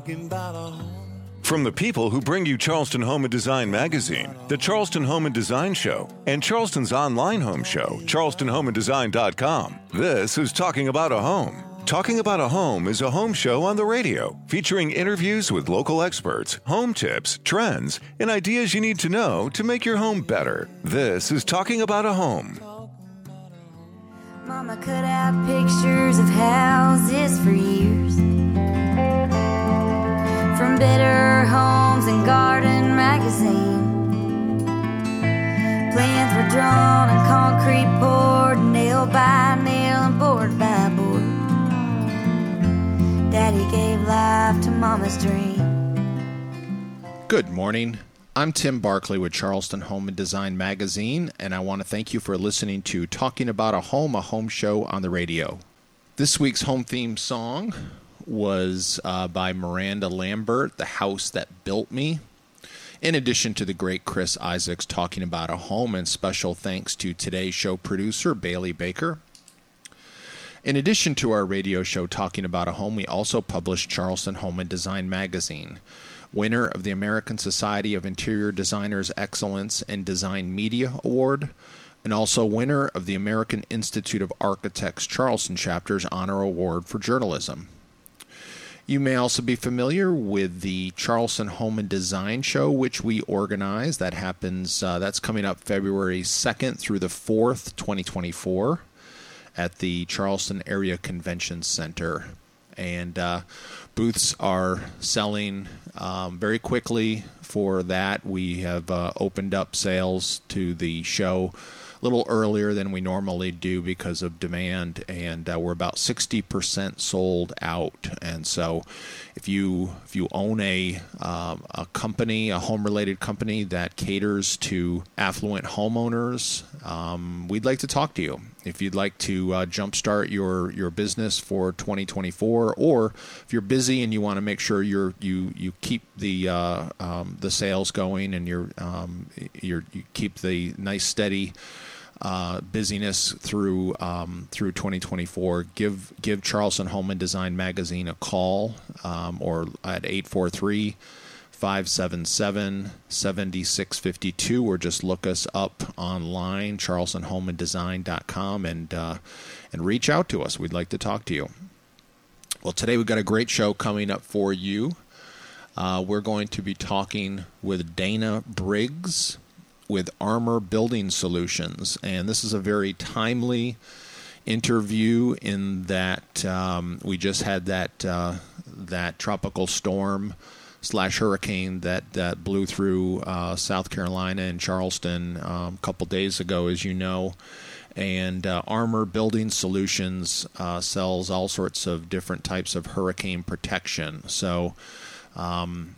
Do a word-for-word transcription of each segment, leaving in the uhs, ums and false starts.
talking about a home. From the people who bring you Charleston Home and Design magazine, the Charleston Home and Design Show, and Charleston's online home show, charleston home and design dot com, this is Talking About a Home. Talking About a Home is a home show on the radio featuring interviews with local experts, home tips, trends, and ideas you need to know to make your home better. This is Talking About a Home. Mama cut out pictures of houses for years, from Better Homes and Garden magazine. Plans were drawn and concrete poured, nail by nail and board by board. Daddy gave life to Mama's dream. Good morning. I'm Tim Barkley with Charleston Home and Design magazine, and I want to thank you for listening to Talking About a Home, a home show on the radio. This week's home theme song was uh, by Miranda Lambert, The House That Built Me. In addition to the great Chris Isaacs talking about a home, and special thanks to today's show producer, Bailey Baker. In addition to our radio show Talking About a Home, we also publish Charleston Home and Design magazine, winner of the American Society of Interior Designers Excellence in Design Media Award, and also winner of the American Institute of Architects Charleston Chapter's Honor Award for Journalism. You may also be familiar with the Charleston Home and Design Show, which we organize. That happens, uh, that's coming up February second through the fourth, twenty twenty-four, at the Charleston Area Convention Center. And uh, booths are selling um, very quickly for that. We have uh, opened up sales to the show a little earlier than we normally do because of demand, and uh, we're about sixty percent sold out. And so if you if you own a um, a company, a home-related company that caters to affluent homeowners, um, we'd like to talk to you. If you'd like to uh, jumpstart your, your business for twenty twenty-four, or if you're busy and you want to make sure you're you you keep the uh, um, the sales going, and you're um, you're you keep the nice steady uh, busyness through um, through twenty twenty-four, give give Charleston Home and Design magazine a call, um, or at eight four three, five seven seven, seven six five two, or just look us up online, charleston home and design dot com, and uh, and reach out to us. We'd like to talk to you. Well, today we've got a great show coming up for you. Uh, we're going to be talking with Dana Briggs with Armor Building Solutions, and this is a very timely interview in that um, we just had that uh, that tropical storm slash hurricane that, that blew through uh, South Carolina and Charleston um, a couple days ago, as you know. And uh, Armor Building Solutions uh, sells all sorts of different types of hurricane protection. So um,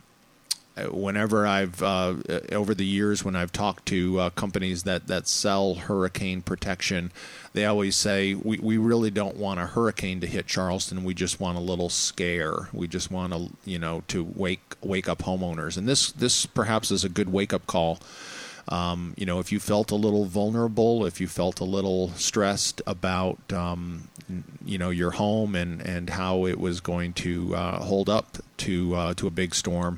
whenever I've, uh, over the years, when I've talked to uh, companies that, that sell hurricane protection, they always say, we, we really don't want a hurricane to hit Charleston. We just want a little scare. We just want to, you know, to wake wake up homeowners. And this, this perhaps is a good wake-up call. Um, you know, if you felt a little vulnerable, if you felt a little stressed about, um, you know, your home and, and how it was going to uh, hold up to uh, to a big storm.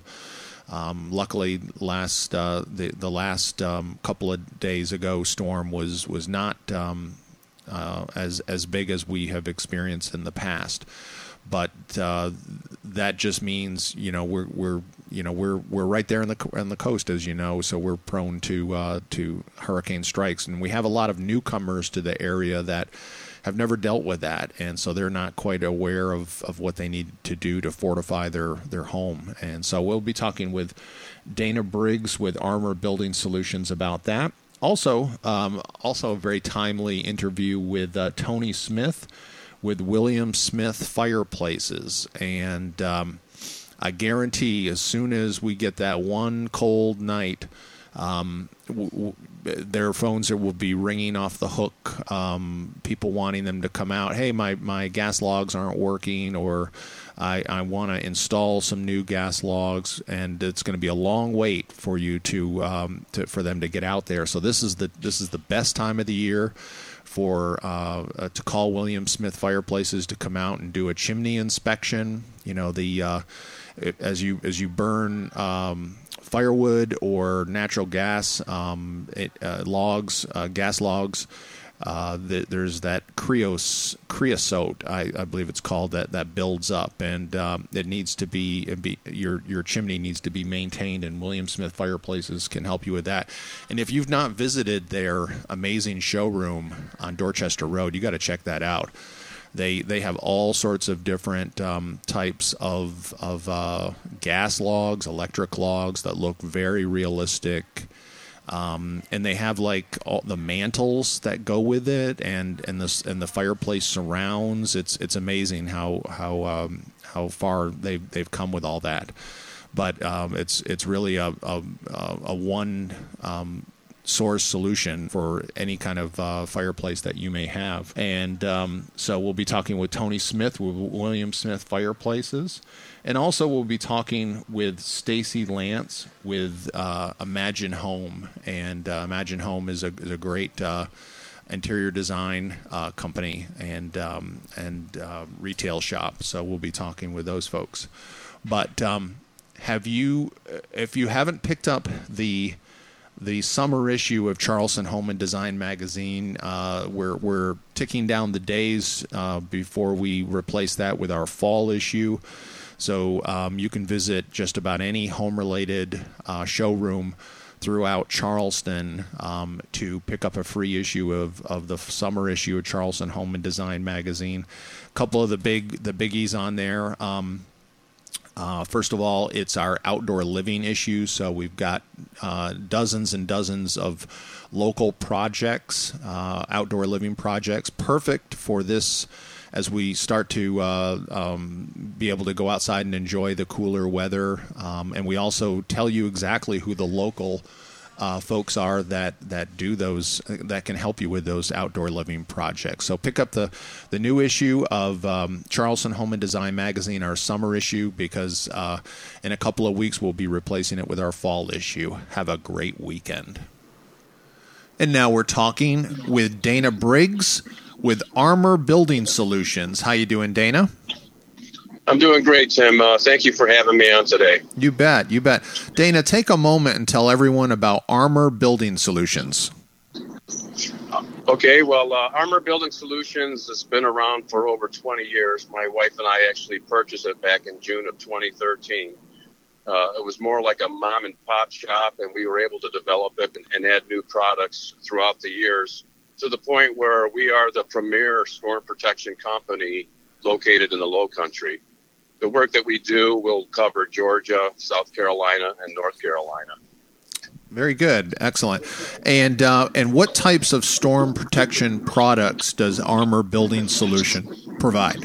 Um, luckily, last uh, the the last um, couple of days ago, storm was was not um, uh, as as big as we have experienced in the past. But uh, that just means, you know, we're we're you know we're we're right there on the on the coast, as you know, so we're prone to uh, to hurricane strikes, and we have a lot of newcomers to the area that have never dealt with that, and so they're not quite aware of, of what they need to do to fortify their, their home. And so we'll be talking with Dana Briggs with Armor Building Solutions about that. Also, um, also a very timely interview with uh, Tony Smith with William Smith Fireplaces. And um, I guarantee as soon as we get that one cold night, um, w- w- their phones will be ringing off the hook, um, people wanting them to come out. Hey, my, my gas logs aren't working, or I, I want to install some new gas logs, and it's going to be a long wait for you to, um, to for them to get out there. So this is the this is the best time of the year for uh, uh, to call William Smith Fireplaces to come out and do a chimney inspection. You know, the uh, it, as you as you burn um, firewood or natural gas um, it, uh, logs, uh, gas logs. Uh, the, there's that creos, creosote, I, I believe it's called, that, that builds up, and um, it needs to be, be your your chimney needs to be maintained, and William Smith Fireplaces can help you with that. And if you've not visited their amazing showroom on Dorchester Road, you got to check that out. They they have all sorts of different um, types of of uh, gas logs, electric logs that look very realistic. Um, and they have like all the mantles that go with it, and and the and the fireplace surrounds. It's it's amazing how how um, how far they they've come with all that. But um, it's it's really a a, a one um, source solution for any kind of uh, fireplace that you may have. And um, so we'll be talking with Tony Smith with William Smith Fireplaces. And also we'll be talking with Stacy Lance with uh, Imagine Home. And uh, Imagine Home is a, is a great uh, interior design uh, company and um, and uh, retail shop. So we'll be talking with those folks. But um, have you, if you haven't picked up the the summer issue of Charleston Home and Design magazine, uh, we're we're ticking down the days uh, before we replace that with our fall issue. So um, you can visit just about any home-related uh, showroom throughout Charleston um, to pick up a free issue of, of the summer issue of Charleston Home and Design magazine. A couple of the big the biggies on there. Um, uh, first of all, it's our outdoor living issue. So we've got uh, dozens and dozens of local projects, uh, outdoor living projects, perfect for this as we start to uh, um, be able to go outside and enjoy the cooler weather. Um, and we also tell you exactly who the local uh, folks are that, that do those, that can help you with those outdoor living projects. So pick up the, the new issue of um, Charleston Home and Design magazine, our summer issue, because uh, in a couple of weeks we'll be replacing it with our fall issue. Have a great weekend. And now we're talking with Dana Briggs with Armor Building Solutions. How you doing, Dana? I'm doing great, Tim. Uh, thank you for having me on today. You bet, you bet. Dana, take a moment and tell everyone about Armor Building Solutions. Okay, well, uh, Armor Building Solutions has been around for over twenty years. My wife and I actually purchased it back in June of twenty thirteen. Uh, it was more like a mom and pop shop, and we were able to develop it and, and add new products throughout the years, to the point where we are the premier storm protection company located in the Lowcountry. The work that we do will cover Georgia, South Carolina, and North Carolina. Very good. Excellent. And uh, and what types of storm protection products does Armor Building Solution provide?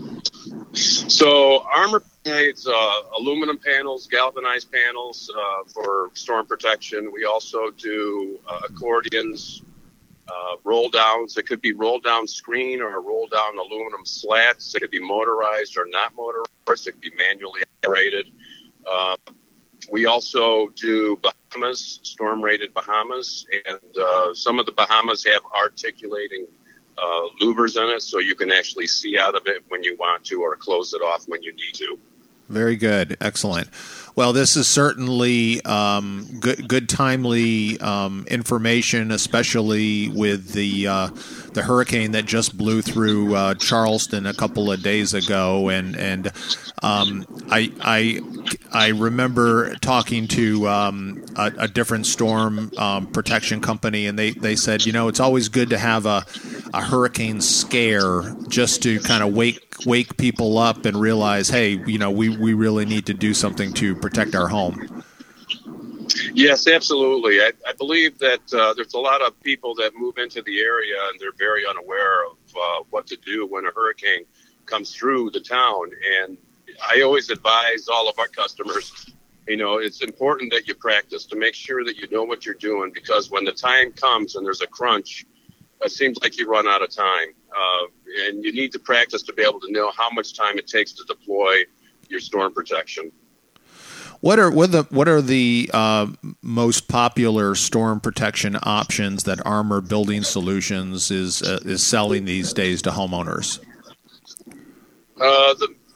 So Armor provides uh, aluminum panels, galvanized panels uh, for storm protection. We also do uh, accordions, Uh, roll downs. It could be roll down screen or roll down aluminum slats. It could be motorized or not motorized. It could be manually operated. Uh, we also do Bahamas, storm rated Bahamas, and uh, some of the Bahamas have articulating uh, louvers in it, so you can actually see out of it when you want to or close it off when you need to. Very good. Excellent. Well, this is certainly um, good, good, timely um, information, especially with the uh, the hurricane that just blew through uh, Charleston a couple of days ago, and and um, I I I remember talking to um, a, a different storm um, protection company, and they, they said, you know, it's always good to have a a hurricane scare just to kind of wake wake people up and realize, hey, you know, we, we really need to do something to protect our home. Yes, absolutely. I, I believe that uh, there's a lot of people that move into the area and they're very unaware of uh, what to do when a hurricane comes through the town. And I always advise all of our customers, you know, it's important that you practice to make sure that you know what you're doing, because when the time comes and there's a crunch, it seems like you run out of time. Uh, and you need to practice to be able to know how much time it takes to deploy your storm protection. What are what, the, what are the uh, most popular storm protection options that Armor Building Solutions is uh, is selling these days to homeowners? Uh, the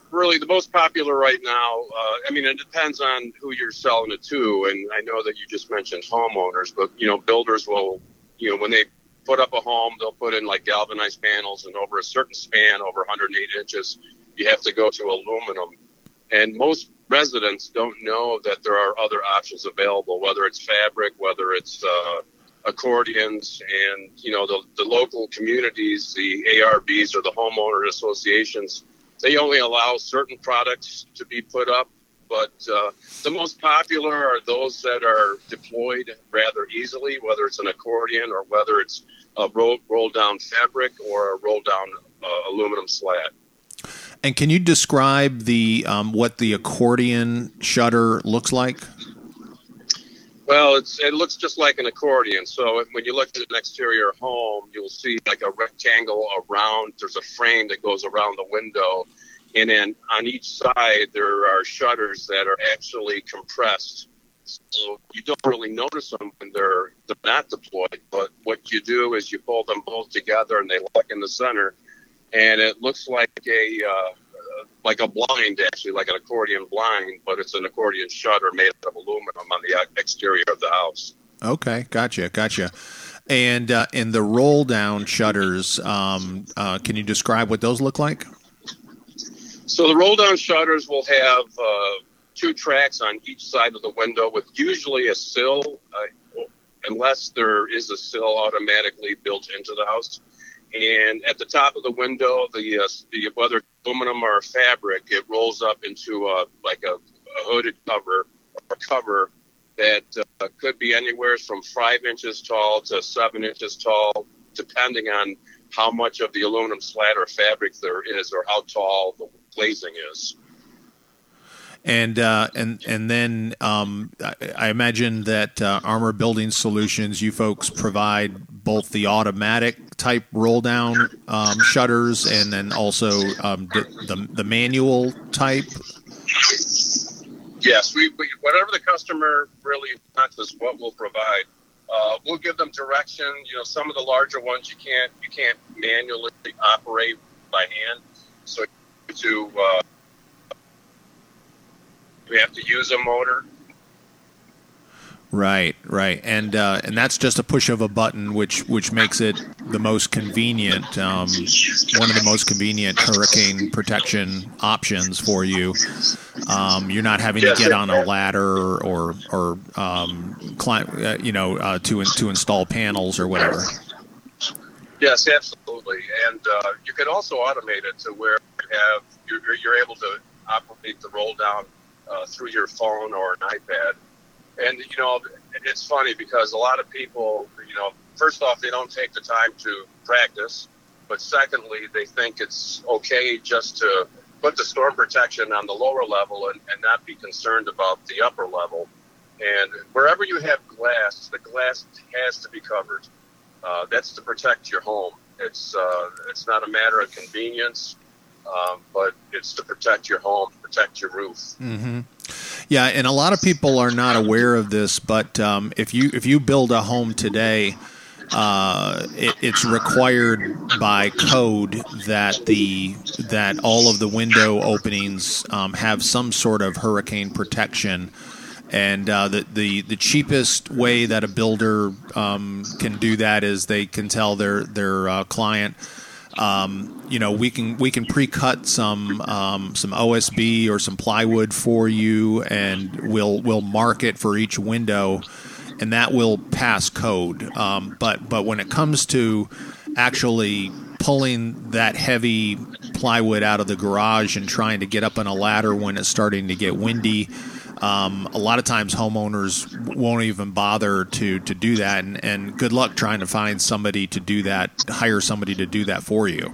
really the most popular right now, uh, I mean, it depends on who you're selling it to. And I know that you just mentioned homeowners, but, you know, builders will, you know, when they put up a home, they'll put in like galvanized panels, and over a certain span, over one hundred eight inches, you have to go to aluminum. And most residents don't know that there are other options available, whether it's fabric, whether it's uh, accordions, and, you know, the, the local communities, the A R Bs or the homeowner associations, they only allow certain products to be put up, but uh, the most popular are those that are deployed rather easily, whether it's an accordion or whether it's a roll, roll down fabric or a roll down uh, aluminum slat. And can you describe the um, what the accordion shutter looks like? Well, it's, it looks just like an accordion. So when you look at an exterior home, you'll see like a rectangle around. There's a frame that goes around the window. And then on each side, there are shutters that are actually compressed. So you don't really notice them when they're, they're not deployed. But what you do is you pull them both together and they lock in the center. And it looks like a uh, like a blind, actually, like an accordion blind, but it's an accordion shutter made of aluminum on the exterior of the house. Okay, gotcha, gotcha. And uh, and the roll down shutters, um, uh, can you describe what those look like? So the roll down shutters will have uh, two tracks on each side of the window with usually a sill, uh, unless there is a sill automatically built into the house. And at the top of the window, the, uh, the whether aluminum or fabric, it rolls up into a, like a, a hooded cover or cover that uh, could be anywhere from five inches tall to seven inches tall, depending on how much of the aluminum slat or fabric there is or how tall the glazing is. And uh, and and then um, I, I imagine that uh, Armor Building Solutions, you folks provide both the automatic type roll down um, shutters and then also um, the, the the manual type. Yes, we, we whatever the customer really wants is what we'll provide. Uh, we'll give them direction. You know, some of the larger ones you can't you can't manually operate by hand, so to uh, we have to use a motor. Right, right, and uh, and that's just a push of a button, which which makes it the most convenient, um, one of the most convenient hurricane protection options for you. Um, you're not having to get on a ladder or or um, climb, uh, you know, uh, to to install panels or whatever. Yes, absolutely, and uh, you could also automate it to where you have you're, you're able to operate the roll down uh, through your phone or an iPad. And, you know, it's funny because a lot of people, you know, first off, they don't take the time to practice. But secondly, they think it's okay just to put the storm protection on the lower level and, and not be concerned about the upper level. And wherever you have glass, the glass has to be covered. Uh, that's to protect your home. It's uh, it's not a matter of convenience, um, but it's to protect your home, protect your roof. Mm-hmm. Yeah, and a lot of people are not aware of this, but um, if you if you build a home today, uh, it, it's required by code that the that all of the window openings um, have some sort of hurricane protection. And uh, the, the the cheapest way that a builder um, can do that is they can tell their their uh, client, um, you know, we can we can pre-cut some um, some O S B or some plywood for you, and we'll we'll mark it for each window, and that will pass code. Um, but but when it comes to actually pulling that heavy plywood out of the garage and trying to get up on a ladder when it's starting to get windy. Um, a lot of times homeowners won't even bother to, to do that, and, and good luck trying to find somebody to do that, hire somebody to do that for you.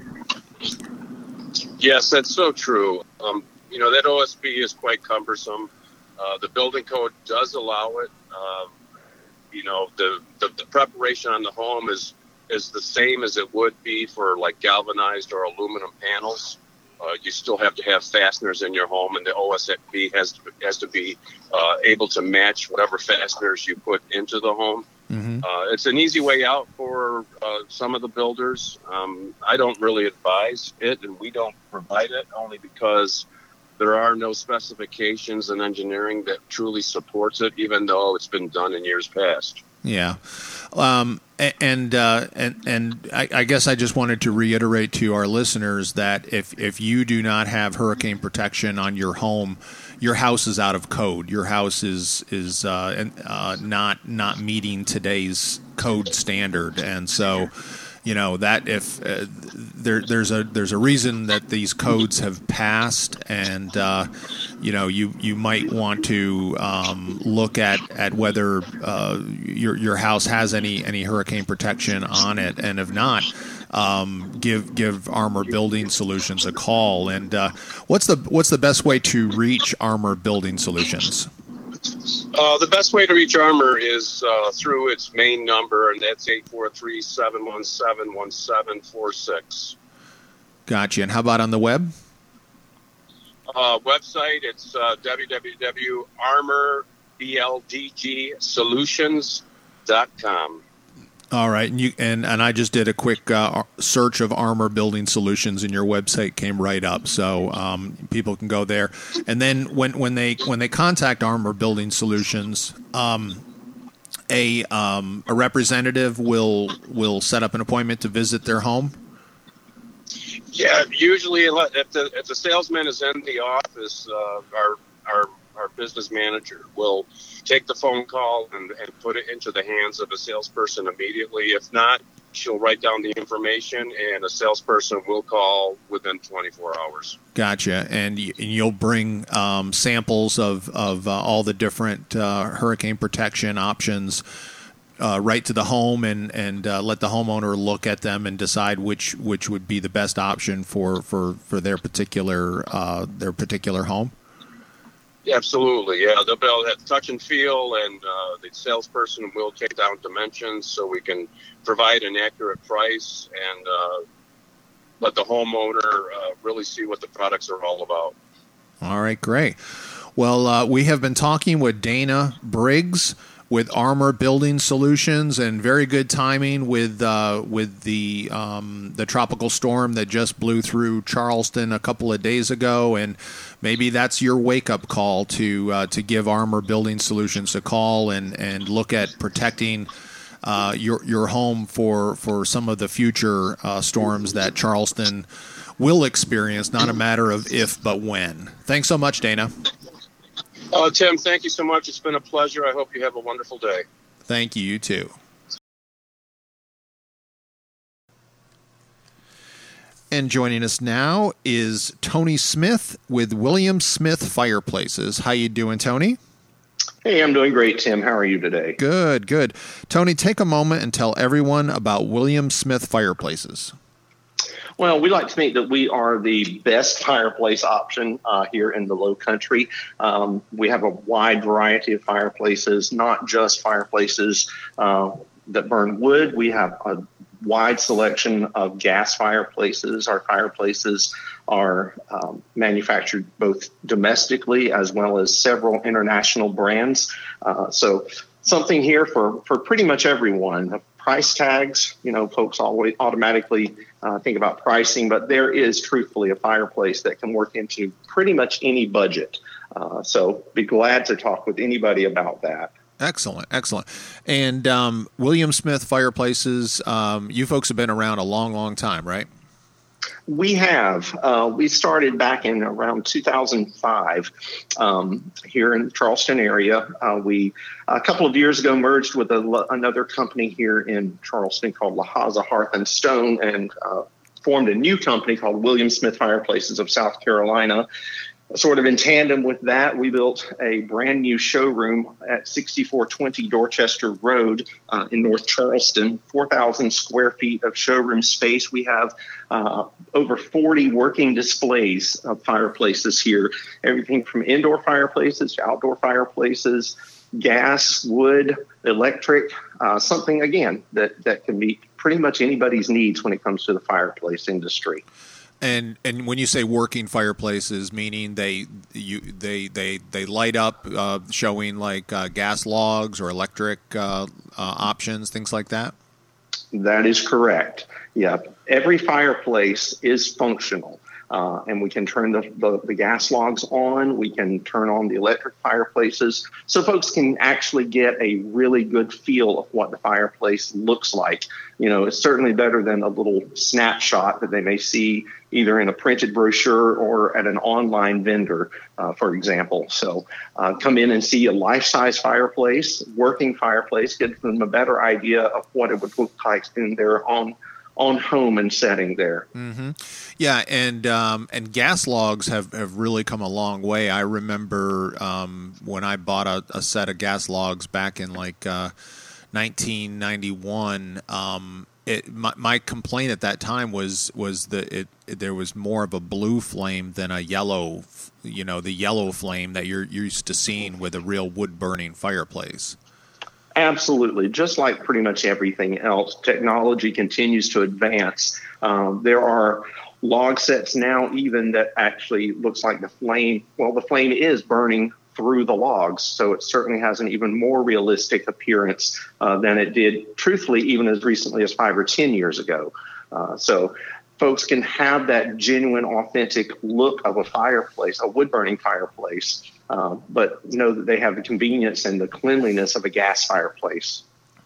Yes, that's so true. Um, you know, that O S B is quite cumbersome. Uh, the building code does allow it. Um, you know, the, the, the preparation on the home is, is the same as it would be for like galvanized or aluminum panels. Uh, you still have to have fasteners in your home, and the O S B has to, has to be uh, able to match whatever fasteners you put into the home. Mm-hmm. Uh, it's an easy way out for uh, some of the builders. Um, I don't really advise it, and we don't provide it only because there are no specifications in engineering that truly supports it, even though it's been done in years past. Yeah. Um, and, uh, and, and I, I guess I just wanted to reiterate to our listeners that if, if you do not have hurricane protection on your home, your house is out of code. Your house is, is, uh, uh, not, not meeting today's code standard. And so, you know, that if uh, there, there's a there's a reason that these codes have passed, and uh, you know, you you might want to um, look at at whether uh, your your house has any any hurricane protection on it, and if not, um, give give Armor Building Solutions a call. And uh, what's the what's the best way to reach Armor Building Solutions? Uh, the best way to reach Armor is uh, through its main number, and that's eight four three, seven one seven, one seven four six. Gotcha. And how about on the web? Uh, website, it's uh, w w w dot armor b l d g solutions dot com. All right, and you and, and I just did a quick uh, search of Armor Building Solutions, and your website came right up. So um, people can go there, and then when, when they when they contact Armor Building Solutions, um, a um, a representative will will set up an appointment to visit their home. Yeah, usually if the if the salesman is in the office, uh, our our our business manager will take the phone call and, and put it into the hands of a salesperson immediately. If not, she'll write down the information, and a salesperson will call within twenty-four hours. Gotcha. And, y- and you'll bring um, samples of, of uh, all the different uh, hurricane protection options uh, right to the home, and, and uh, let the homeowner look at them and decide which which would be the best option for, for, for their particular uh, their particular home. Absolutely, yeah. They'll be able to touch and feel, and uh, the salesperson will take down dimensions so we can provide an accurate price and uh, let the homeowner uh, really see what the products are all about. All right, great. Well, uh, we have been talking with Dana Briggs with Armor Building Solutions, and very good timing with uh, with the um, the tropical storm that just blew through Charleston a couple of days ago, and maybe that's your wake up call to uh, to give Armor Building Solutions a call and, and look at protecting uh, your your home for for some of the future uh, storms that Charleston will experience. Not a matter of if, but when. Thanks so much, Dana. Uh, Tim, thank you so much. It's been a pleasure. I hope you have a wonderful day. Thank you. You too. And joining us now is Tony Smith with William Smith Fireplaces. How you doing, Tony? Hey, I'm doing great, Tim. How are you today? Good, good. Tony, take a moment and tell everyone about William Smith Fireplaces. Well, we like to think that we are the best fireplace option uh, here in the Low Country. Um, we have a wide variety of fireplaces, not just fireplaces uh, that burn wood. We have a wide selection of gas fireplaces. Our fireplaces are um, manufactured both domestically as well as several international brands. Uh, so something here for, for pretty much everyone. Price tags, you know, folks always automatically uh, think about pricing, but there is truthfully a fireplace that can work into pretty much any budget. Uh, so be glad to talk with anybody about that. Excellent, excellent. And um, William Smith Fireplaces, um, you folks have been around a long, long time, right? We have. Uh, we started back in around two thousand five um, here in the Charleston area. Uh, we, a couple of years ago, merged with a, another company here in Charleston called Lahaza Hearth and Stone, and uh, formed a new company called William Smith Fireplaces of South Carolina. Sort of in tandem with that, we built a brand new showroom at sixty-four twenty Dorchester Road uh, in North Charleston, four thousand square feet of showroom space. We have uh, over forty working displays of fireplaces here, everything from indoor fireplaces to outdoor fireplaces, gas, wood, electric, uh, something, again, that, that can meet pretty much anybody's needs when it comes to the fireplace industry. And and when you say working fireplaces, meaning they you they they, they light up, uh, showing like uh, gas logs or electric uh, uh, options, things like that? That is correct. Yeah, every fireplace is functional. uh, and we can turn the, the, the gas logs on. We can turn on the electric fireplaces, so folks can actually get a really good feel of what the fireplace looks like. You know, it's certainly better than a little snapshot that they may see either in a printed brochure or at an online vendor, uh, for example. So uh, come in and see a life-size fireplace, working fireplace, gives them a better idea of what it would look like in their own on home and setting there. Mm-hmm. Yeah, and um, and gas logs have, have really come a long way. I remember um, when I bought a, a set of gas logs back in like uh, nineteen ninety-one. Um, it my, my complaint at that time was was that it, it there was more of a blue flame than a yellow, you know, the yellow flame that you're used to seeing with a real wood burning fireplace. Absolutely. Just like pretty much everything else, technology continues to advance. Um, there are log sets now even that actually looks like the flame, well, the flame is burning through the logs. So it certainly has an even more realistic appearance uh, than it did, truthfully, even as recently as five or ten years ago. Uh, so folks can have that genuine, authentic look of a fireplace, a wood-burning fireplace, uh, but know that they have the convenience and the cleanliness of a gas fireplace.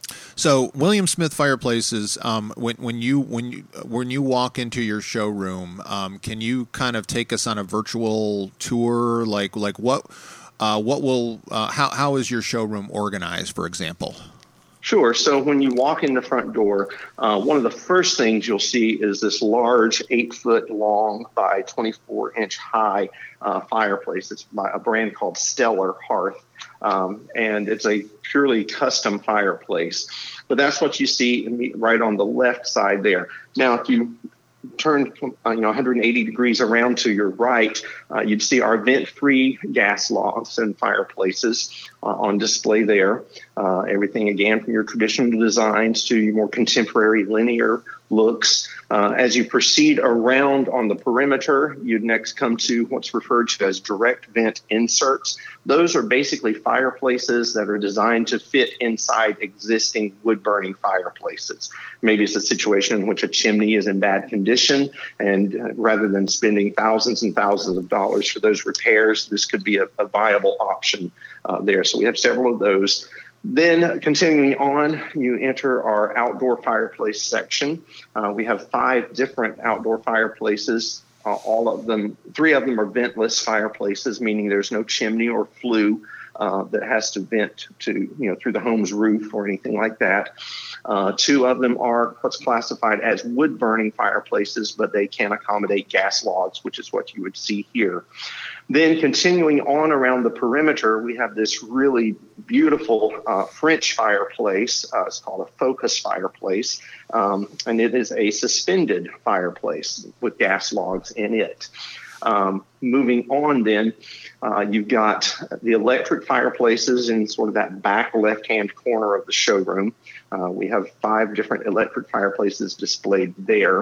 So, William Smith Fireplaces, um, when when you when you when you walk into your showroom, um, can you kind of take us on a virtual tour? Like like what uh, what will uh, how how is your showroom organized, for example? Sure. So when you walk in the front door, uh, one of the first things you'll see is this large eight foot long by twenty-four inch high uh, fireplace. It's by a brand called Stellar Hearth. Um, and it's a purely custom fireplace. But that's what you see right on the left side there. Now, if you turn uh, you know one hundred eighty degrees around to your right, uh, you'd see our vent-free gas logs and fireplaces uh, on display there. Uh, everything, again, from your traditional designs to your more contemporary linear looks. Uh, as you proceed around on the perimeter, you'd next come to what's referred to as direct vent inserts. Those are basically fireplaces that are designed to fit inside existing wood-burning fireplaces. Maybe it's a situation in which a chimney is in bad condition, and uh, rather than spending thousands and thousands of dollars for those repairs, this could be a, a viable option uh, there. So we have several of those. Then continuing on, you enter our outdoor fireplace section. Uh, we have five different outdoor fireplaces. Uh, all of them, three of them are ventless fireplaces, meaning there's no chimney or flue uh, that has to vent to, you know, through the home's roof or anything like that. Uh, two of them are what's classified as wood-burning fireplaces, but they can accommodate gas logs, which is what you would see here. Then continuing on around the perimeter, we have this really beautiful uh, French fireplace. Uh, it's called a Focus fireplace, um, and it is a suspended fireplace with gas logs in it. Um, moving on then, uh, you've got the electric fireplaces in sort of that back left-hand corner of the showroom. Uh, we have five different electric fireplaces displayed there.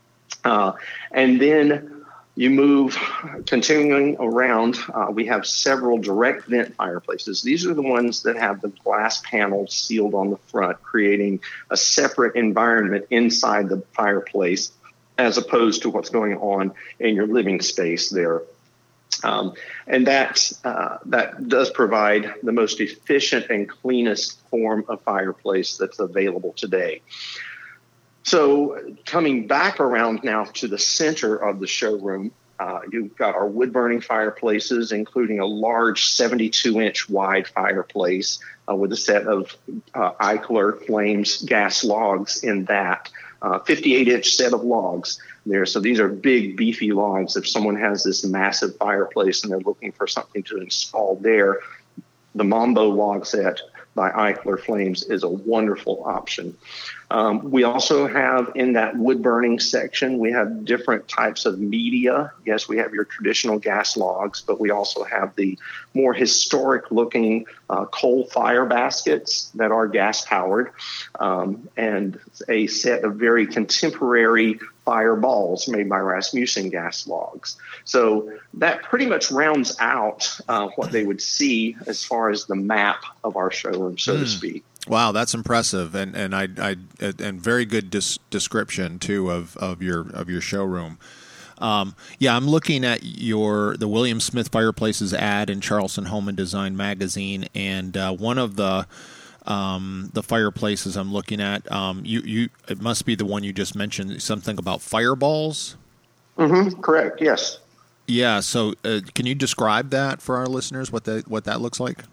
Uh, and then you move, continuing around, uh, we have several direct vent fireplaces. These are the ones that have the glass panels sealed on the front, creating a separate environment inside the fireplace as opposed to what's going on in your living space there. Um, and that, uh, that does provide the most efficient and cleanest form of fireplace that's available today. So coming back around now to the center of the showroom, uh, you've got our wood-burning fireplaces, including a large seventy-two inch wide fireplace uh, with a set of uh, Eichler Flames gas logs in that, uh, fifty-eight inch set of logs there. So these are big, beefy logs. If someone has this massive fireplace and they're looking for something to install there, the Mambo log set by Eichler Flames is a wonderful option. Um, we also have in that wood burning section, we have different types of media. Yes, we have your traditional gas logs, but we also have the more historic looking uh, coal fire baskets that are gas powered, um, and a set of very contemporary fireballs made by Rasmussen gas logs. So that pretty much rounds out uh, what they would see as far as the map of our showroom, so mm. to speak. Wow, that's impressive, and and I, I and very good dis- description too of, of your of your showroom. Um, yeah, I'm looking at your the William Smith Fireplaces ad in Charleston Home and Design magazine, and uh, one of the um, the fireplaces I'm looking at, um, you you it must be the one you just mentioned. Something about fireballs. Mm-hmm. Correct. Yes. Yeah. So, uh, can you describe that for our listeners? What that what that looks like?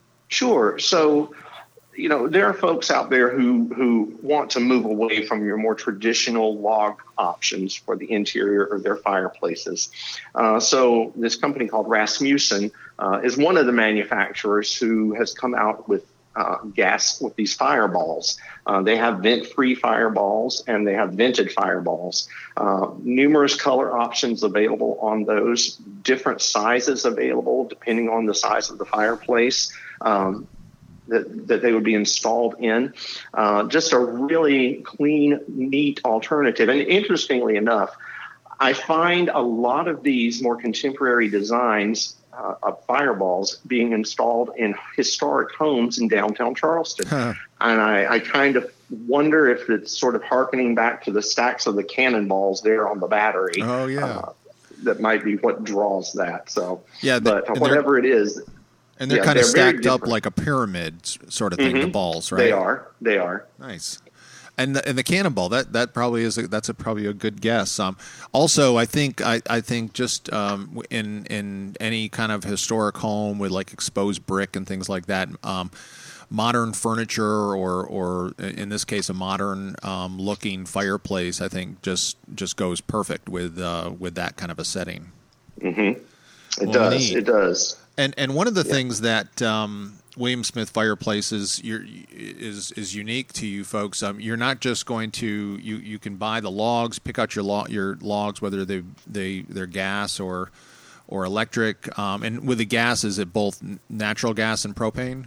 Sure. So, you know, there are folks out there who, who want to move away from your more traditional log options for the interior of their fireplaces. Uh, so this company called Rasmussen uh, is one of the manufacturers who has come out with uh, gas with these fireballs. Uh, they have vent-free fireballs and they have vented fireballs. Uh, numerous color options available on those, different sizes available depending on the size of the fireplace. Um, That, that they would be installed in. Uh, just a really clean, neat alternative. And interestingly enough, I find a lot of these more contemporary designs uh, of fireballs being installed in historic homes in downtown Charleston. Huh. And I, I kind of wonder if it's sort of hearkening back to the stacks of the cannonballs there on the Battery. Oh, yeah. Uh, that might be what draws that. So, yeah, but whatever it is, and they're yeah, kind of they're stacked up like a pyramid sort of thing, mm-hmm. the balls, right? They are. They are. Nice. And the, and the cannonball, that, that probably is a, that's a, probably a good guess. Um, also, I think I, I think just um, in in any kind of historic home with like exposed brick and things like that, um, modern furniture or or in this case a modern um, looking fireplace, I think just just goes perfect with uh, with that kind of a setting. Mm-hmm. It well, does. neat. It does. And and one of the yeah. things that um, William Smith Fireplaces you're, is is unique to you folks. Um, you're not just going to you, you can buy the logs, pick out your lo- your logs, whether they they they're gas or or electric. Um, and with the gas, is it both natural gas and propane?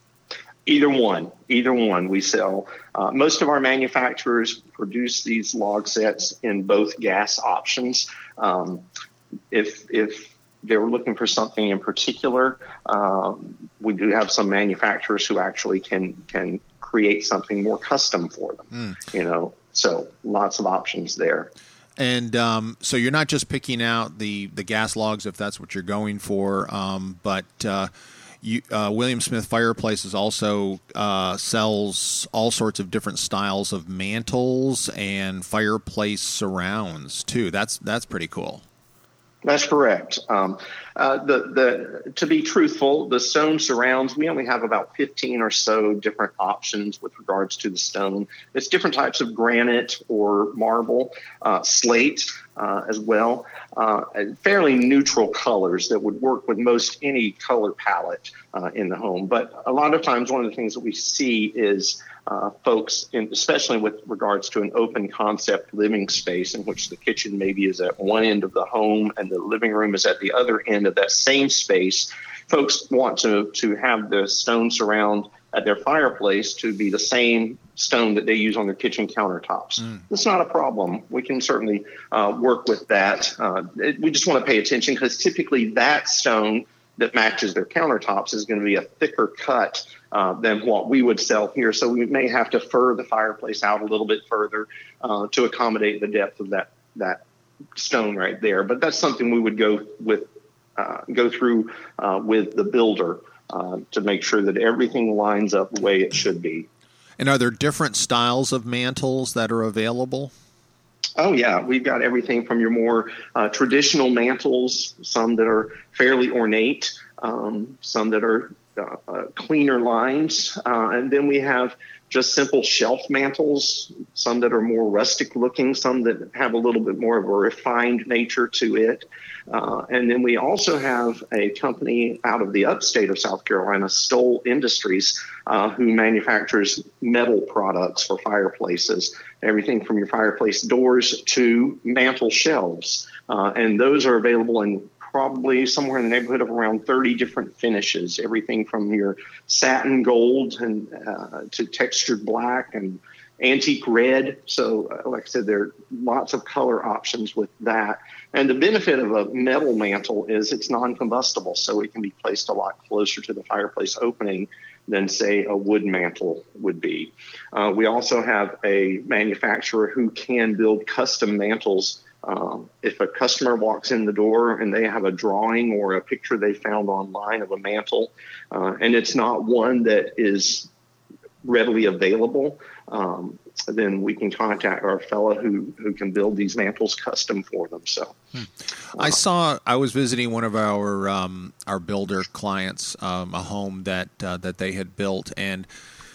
Either one. Either one. We sell. Uh, most of our manufacturers produce these log sets in both gas options. Um, if if they were looking for something in particular, um, we do have some manufacturers who actually can can create something more custom for them. Mm. You know, so lots of options there. And um, so you're not just picking out the, the gas logs if that's what you're going for, um, but uh, you, uh, William Smith Fireplaces also uh, sells all sorts of different styles of mantles and fireplace surrounds too. That's that's pretty cool. That's correct. Um, uh, the the to be truthful, the stone surrounds, we only have about fifteen or so different options with regards to the stone. It's different types of granite or marble, uh, slate uh, as well, uh, and fairly neutral colors that would work with most any color palette uh, in the home. But a lot of times, one of the things that we see is Uh, folks, in, especially with regards to an open concept living space in which the kitchen maybe is at one end of the home and the living room is at the other end of that same space, folks want to, to have the stone surround at their fireplace to be the same stone that they use on their kitchen countertops. Mm. That's not a problem. We can certainly uh, work with that. Uh, it, we just want to pay attention because typically that stone that matches their countertops is going to be a thicker cut uh, than what we would sell here. So we may have to fur the fireplace out a little bit further uh, to accommodate the depth of that that stone right there. But that's something we would go with uh, go through uh, with the builder uh, to make sure that everything lines up the way it should be. And are there different styles of mantles that are available? Oh, yeah. We've got everything from your more uh, traditional mantles, some that are fairly ornate, um, some that are uh, uh, cleaner lines. Uh, and then we have just simple shelf mantles, some that are more rustic looking, some that have a little bit more of a refined nature to it. Uh, and then we also have a company out of the upstate of South Carolina, Stoll Industries, uh, who manufactures metal products for fireplaces, everything from your fireplace doors to mantle shelves. Uh, and those are available in probably somewhere in the neighborhood of around thirty different finishes, everything from your satin gold and uh, to textured black and antique red. So uh, like I said, there are lots of color options with that. And the benefit of a metal mantle is it's non-combustible, so it can be placed a lot closer to the fireplace opening than, say, a wood mantle would be. Uh, we also have a manufacturer who can build custom mantles Um, if a customer walks in the door and they have a drawing or a picture they found online of a mantle, uh, and it's not one that is readily available, um, then we can contact our fellow who, who can build these mantles custom for them. So, hmm. I saw. I was visiting one of our um, our builder clients, um, a home that uh, that they had built, and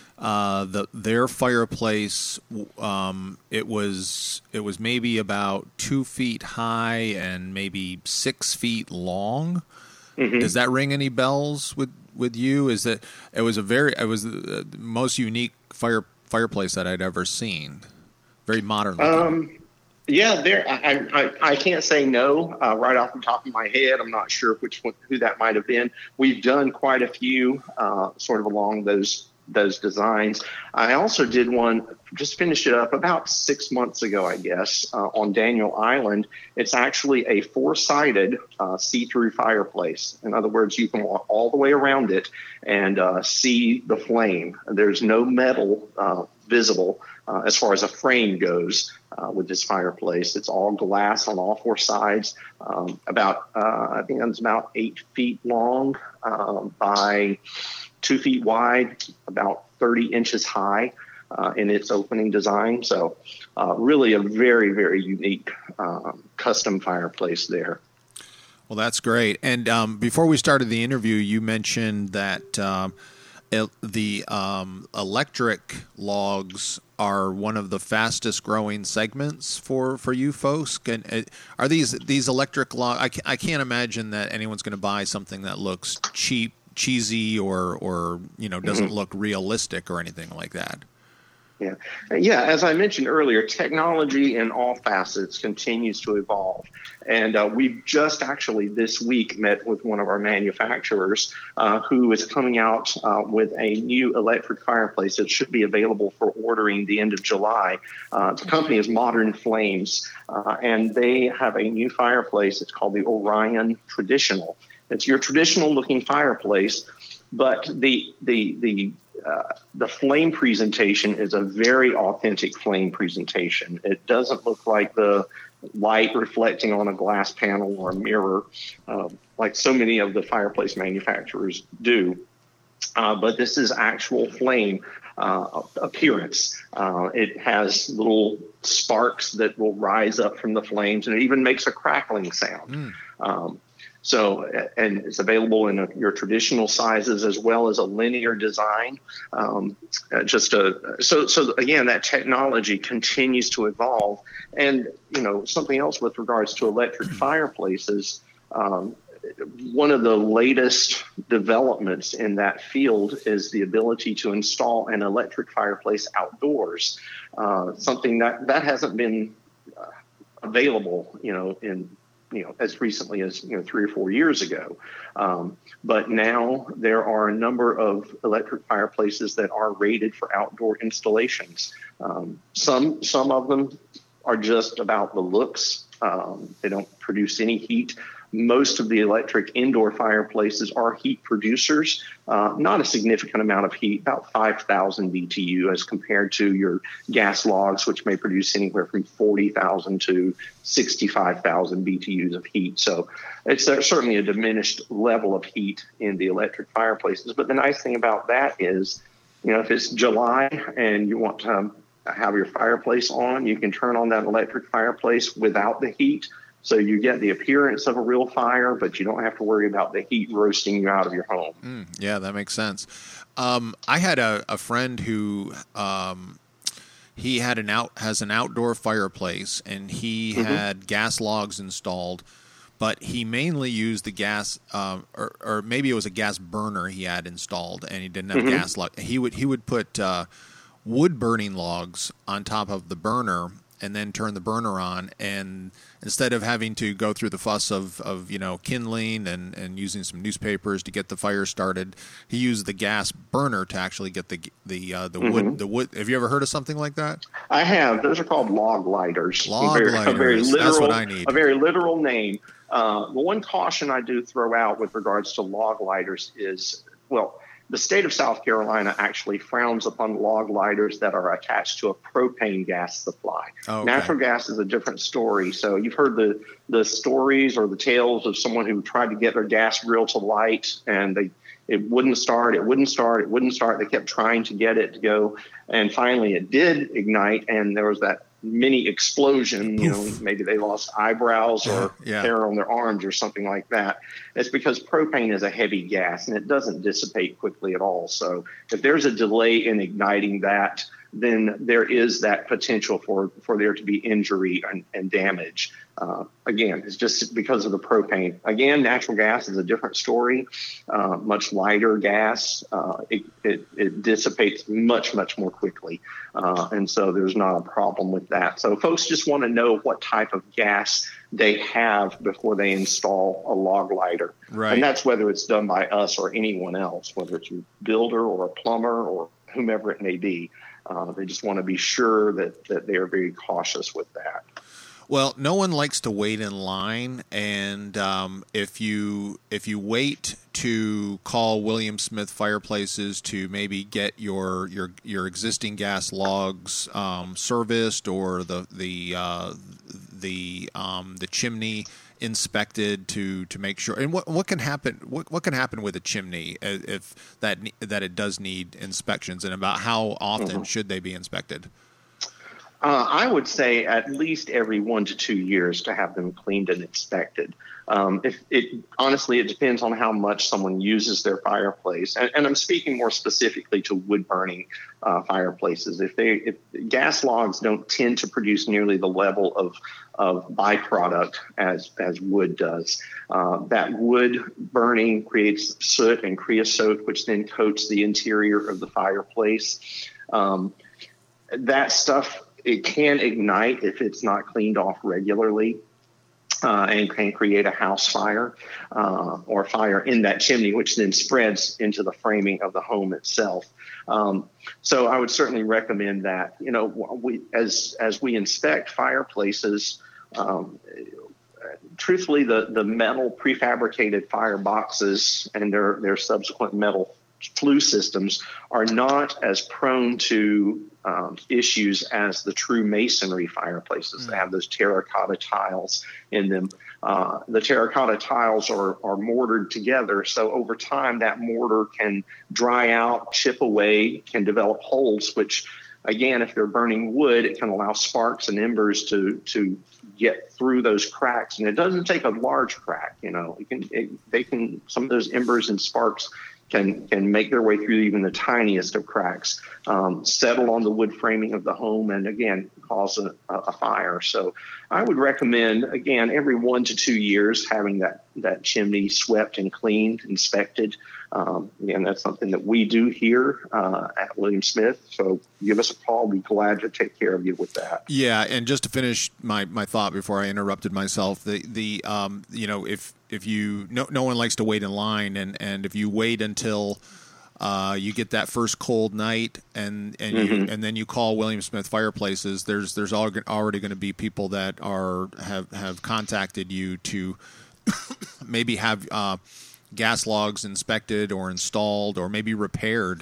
uh, the their fireplace. Um, it was it was maybe about two feet high and maybe six feet long. Mm-hmm. Does that ring any bells with, with you? Is that it was a very it was the most unique fire fireplace that I'd ever seen. Very modern looking. Um, yeah, there. I, I I can't say no uh, right off the top of my head. I'm not sure which one, who that might have been. We've done quite a few uh, sort of along those those designs. I also did one, just finished it up about six months ago, I guess, uh, on Daniel Island. It's actually a four-sided uh, see-through fireplace. In other words, you can walk all the way around it and uh, see the flame. There's no metal uh, visible uh, as far as a frame goes uh, with this fireplace. It's all glass on all four sides. Um, about, uh, I think it's about eight feet long uh, by two feet wide, about thirty inches high uh, in its opening design. So uh, really a very, very unique um, custom fireplace there. Well, that's great. And um, before we started the interview, you mentioned that um, it, the um, electric logs are one of the fastest growing segments for, for you folks. Can, uh, are these these electric logs? I, I can't imagine that anyone's going to buy something that looks cheap, cheesy, or or you know doesn't mm-hmm. look realistic or anything like that. Yeah, yeah. As I mentioned earlier, technology in all facets continues to evolve, and uh, we've just actually this week met with one of our manufacturers uh, who is coming out uh, with a new electric fireplace that should be available for ordering the end of July. Uh, the company is Modern Flames, uh, and they have a new fireplace. It's called the Orion Traditional. It's your traditional looking fireplace, but the the the uh, the flame presentation is a very authentic flame presentation. It doesn't look like the light reflecting on a glass panel or a mirror, uh, like so many of the fireplace manufacturers do. Uh, but this is actual flame uh, appearance. Uh, it has little sparks that will rise up from the flames, and it even makes a crackling sound. Mm. Um, So, and it's available in a, your traditional sizes as well as a linear design. Um, just a, so, so again, that technology continues to evolve. And, you know, something else with regards to electric fireplaces, um, one of the latest developments in that field is the ability to install an electric fireplace outdoors, uh, something that, that hasn't been uh, available, you know, in you know, as recently as, you know, three or four years ago. Um, but now there are a number of electric fireplaces that are rated for outdoor installations. Um, some, some of them are just about the looks. Um, they don't produce any heat. Most of the electric indoor fireplaces are heat producers, uh, not a significant amount of heat, about five thousand B T U as compared to your gas logs, which may produce anywhere from forty thousand to sixty-five thousand B T Us of heat. So it's uh, certainly a diminished level of heat in the electric fireplaces. But the nice thing about that is, you know, if it's July and you want to have your fireplace on, you can turn on that electric fireplace without the heat. So you get the appearance of a real fire, but you don't have to worry about the heat roasting you out of your home. Mm, yeah, that makes sense. Um, I had a, a friend who um, he had an out has an outdoor fireplace, and he mm-hmm. had gas logs installed, but he mainly used the gas, uh, or, or maybe it was a gas burner he had installed, and he didn't have mm-hmm. gas log. He would he would put uh, wood burning logs on top of the burner, and then turn the burner on, and instead of having to go through the fuss of, of you know, kindling and, and using some newspapers to get the fire started, he used the gas burner to actually get the the uh, the mm-hmm. wood the wood. Have you ever heard of something like that? I have. Those are called log lighters. Log a very, lighters. A very literal, That's what I need. A very literal name. Uh, the one caution I do throw out with regards to log lighters is, well, the state of South Carolina actually frowns upon log lighters that are attached to a propane gas supply. Oh, okay. Natural gas is a different story. So you've heard the, the stories or the tales of someone who tried to get their gas grill to light, and they it wouldn't start, it wouldn't start, it wouldn't start. They kept trying to get it to go, and finally it did ignite, and there was that mini explosion. You know, maybe they lost eyebrows or yeah. hair on their arms or something like that. It's because propane is a heavy gas and it doesn't dissipate quickly at all. So if there's a delay in igniting that, then there is that potential for, for there to be injury and, and damage. Uh, again, it's just because of the propane. Again, natural gas is a different story, uh, much lighter gas. Uh, it, it, it dissipates much, much more quickly. Uh, and so there's not a problem with that. So folks just want to know what type of gas they have before they install a log lighter. Right. And that's whether it's done by us or anyone else, whether it's a builder or a plumber or whomever it may be. Uh, they just want to be sure that, that they are very cautious with that. Well, no one likes to wait in line, and um, if you if you wait to call William Smith Fireplaces to maybe get your your your existing gas logs um, serviced or the the uh, the um, the chimney inspected to to make sure, and what what can happen what what can happen with a chimney if that that it does need inspections, and about how often mm-hmm. should they be inspected? Uh, I would say at least every one to two years to have them cleaned and inspected. Um, if it honestly, it depends on how much someone uses their fireplace, and, and I'm speaking more specifically to wood burning uh, fireplaces. If they, if gas logs don't tend to produce nearly the level of of byproduct as as wood does, uh, that wood burning creates soot and creosote, which then coats the interior of the fireplace. Um, that stuff. It can ignite if it's not cleaned off regularly, uh, and can create a house fire uh, or fire in that chimney, which then spreads into the framing of the home itself. Um, so I would certainly recommend that. You know, we as as we inspect fireplaces, um, truthfully, the the metal prefabricated fire boxes and their their subsequent metal flue systems are not as prone to um, issues as the true masonry fireplaces. Mm. They have those terracotta tiles in them. Uh, the terracotta tiles are, are mortared together, so over time that mortar can dry out, chip away, can develop holes, which, again, if they're burning wood, it can allow sparks and embers to to get through those cracks. And it doesn't take a large crack, you know. It can, it, they can some of those embers and sparks can can make their way through even the tiniest of cracks, um, settle on the wood framing of the home, and again, cause a, a fire. So I would recommend, again, every one to two years having that, that chimney swept and cleaned, inspected. Um, again, that's something that we do here uh, at William Smith. So give us a call. We'd be glad to take care of you with that. Yeah, and just to finish my, my thought before I interrupted myself, the the um, you know if if you no no one likes to wait in line, and, and if you wait until uh, you get that first cold night, and and mm-hmm. you, and then you call William Smith Fireplaces, there's there's already going to be people that are have have contacted you to maybe have uh, gas logs inspected or installed or maybe repaired,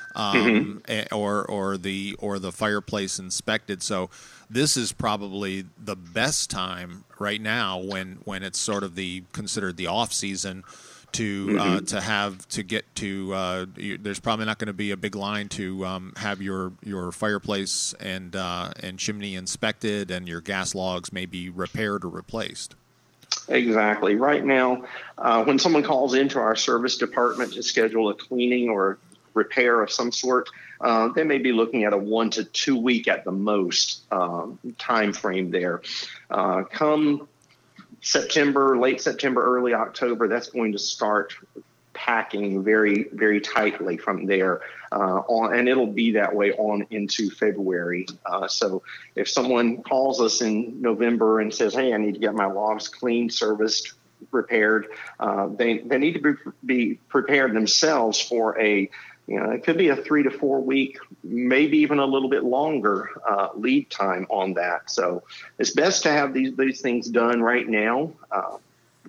um, mm-hmm. or or the or the fireplace inspected. So this is probably the best time right now when, when it's sort of the considered the off season to mm-hmm. uh, to have to get to. Uh, you, there's probably not going to be a big line to um, have your your fireplace and uh, and chimney inspected, and your gas logs maybe repaired or replaced. Exactly. Right now, uh, when someone calls into our service department to schedule a cleaning or repair of some sort, uh, they may be looking at a one to two week at the most um, time frame there. Uh, come September, late September, early October, that's going to start packing very, very tightly from there uh, on, and it'll be that way on into February. Uh, so if someone calls us in November and says, hey, I need to get my logs cleaned, serviced, repaired, uh, they, they need to be, be prepared themselves for a, you know, it could be a three to four week, maybe even a little bit longer uh, lead time on that. So it's best to have these, these things done right now. Uh,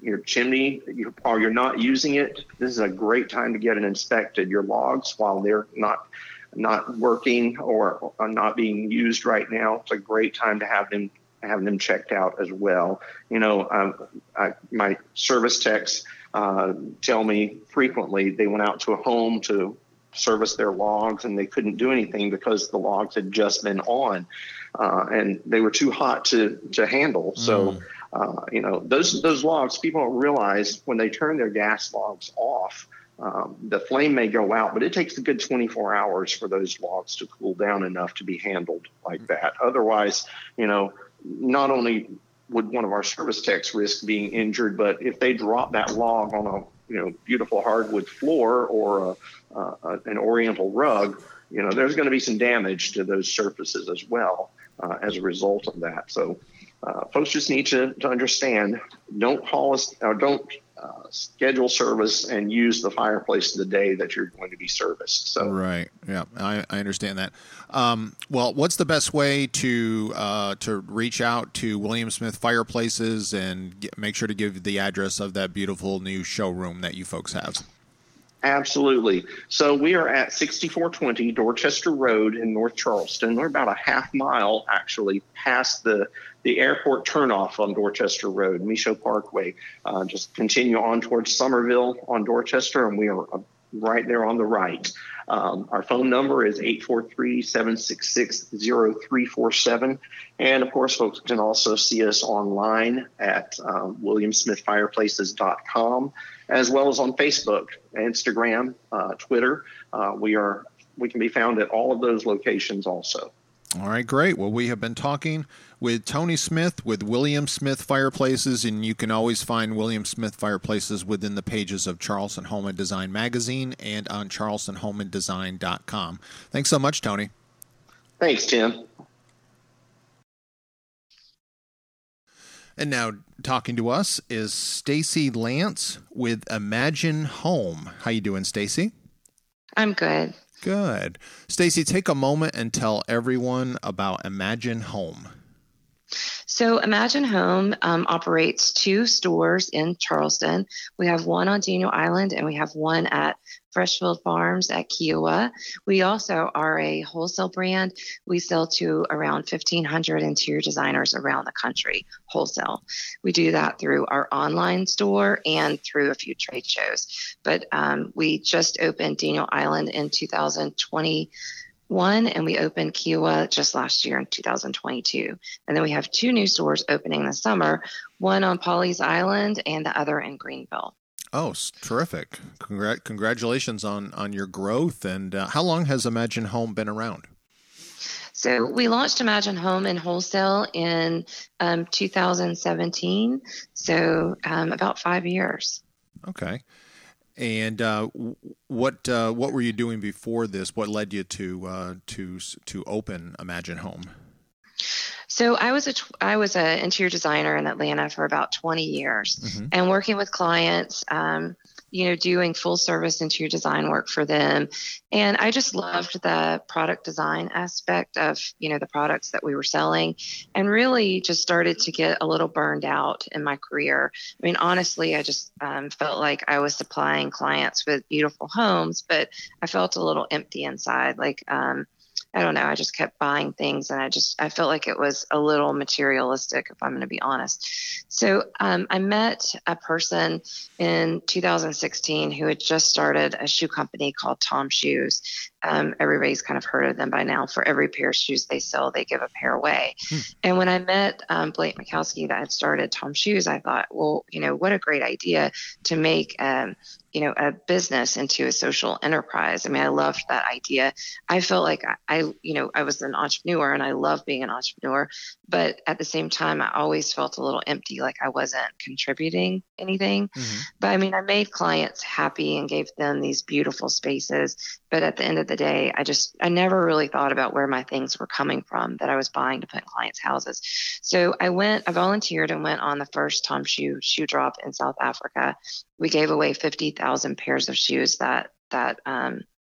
your chimney, you, while you're not using it, this is a great time to get it inspected. Your logs, while they're not not working or, or not being used right now, it's a great time to have them have them checked out as well. You know, um, I, my service techs uh, tell me frequently they went out to a home to service their logs and they couldn't do anything because the logs had just been on uh, and they were too hot to to handle. So, mm. uh, you know, those those logs, people don't realize when they turn their gas logs off, um, the flame may go out, but it takes a good twenty-four hours for those logs to cool down enough to be handled like that. Otherwise, you know, not only would one of our service techs risk being injured, but if they drop that log on a you know beautiful hardwood floor or a, uh, an oriental rug, you know there's going to be some damage to those surfaces as well uh, as a result of that. So uh, folks just need to, to understand: don't haul us or don't uh, schedule service and use the fireplace the day that you're going to be serviced. So right, yeah, I, I understand that. Um, well, what's the best way to uh, to reach out to William Smith Fireplaces and get, make sure to give the address of that beautiful new showroom that you folks have? Absolutely. So we are at sixty-four twenty Dorchester Road in North Charleston. We're about a half mile actually past the the airport turnoff on Dorchester Road, Michaud Parkway. Uh, just continue on towards Somerville on Dorchester, and we are right there on the right. Um, our phone number is eight four three, seven six six, zero three four seven. And, of course, folks can also see us online at uh, william smith fireplaces dot com, as well as on Facebook, Instagram, uh, Twitter. Uh, we are we can be found at all of those locations also. All right, great. Well, we have been talking with Tony Smith with William Smith Fireplaces, and you can always find William Smith Fireplaces within the pages of Charleston Home and Design Magazine and on charleston home and design dot com. Thanks so much, Tony. Thanks, Tim. And now talking to us is Stacy Lance with Imagine Home. How you doing, Stacy? I'm good. Good. Stacy, take a moment and tell everyone about Imagine Home. So Imagine Home um, operates two stores in Charleston. We have one on Daniel Island and we have one at Freshfield Farms at Kiowa. We also are a wholesale brand. We sell to around fifteen hundred interior designers around the country, wholesale. We do that through our online store and through a few trade shows. But um, we just opened Daniel Island in two thousand twenty-one, and we opened Kiowa just last year in two thousand twenty-two. And then we have two new stores opening this summer, one on Pawleys Island and the other in Greenville. Oh, terrific. Congrat- congratulations on, on your growth. And uh, how long has Imagine Home been around? So we launched Imagine Home in wholesale in um, two thousand seventeen, so um, about five years. Okay. And uh, what uh, what were you doing before this? What led you to uh, to to open Imagine Home? So I was a I was an interior designer in Atlanta for about twenty years, mm-hmm. and working with clients, um, you know, doing full service interior design work for them. And I just loved the product design aspect of, you know, the products that we were selling, and really just started to get a little burned out in my career. I mean, honestly, I just um, felt like I was supplying clients with beautiful homes, but I felt a little empty inside. Like, um, I don't know. I just kept buying things, and I just I felt like it was a little materialistic, if I'm going to be honest. So um, I met a person in two thousand sixteen who had just started a shoe company called Tom Shoes. Um, everybody's kind of heard of them by now. For every pair of shoes they sell, they give a pair away. Hmm. And when I met um, Blake Mikowski that had started Tom Shoes, I thought, well, you know, what a great idea to make um, you know, a business into a social enterprise. I mean, I loved that idea. I felt like I, I, you know, I was an entrepreneur and I love being an entrepreneur, but at the same time, I always felt a little empty, like I wasn't contributing anything. Mm-hmm. But I mean, I made clients happy and gave them these beautiful spaces. But at the end of the day, I just, I never really thought about where my things were coming from that I was buying to put in clients' houses. So I went, I volunteered and went on the first Tom Shoe shoe drop in South Africa. We gave away fifty thousand pairs of shoes that, that, um,